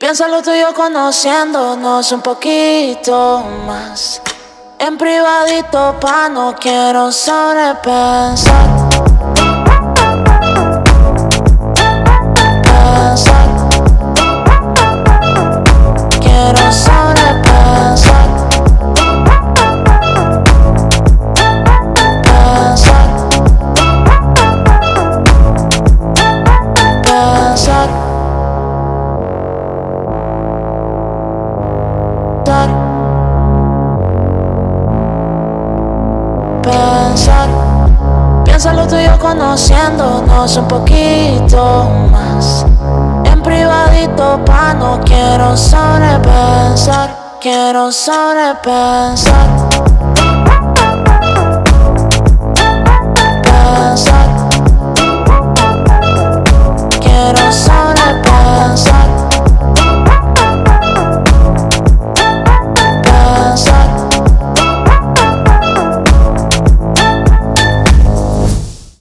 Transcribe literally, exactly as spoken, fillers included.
Piénsalo tú y yo conociéndonos un poquito más. En privadito pa' no quiero sobrepensar. Pensar. Quiero sobrepensar. Pensar. Pensar. Pensar. Piénsalo tú y yo conociéndonos un poquito más. En privadito pa' no quiero sobrepensar. Quiero sobrepensar. Pensar. Quiero sobrepensar.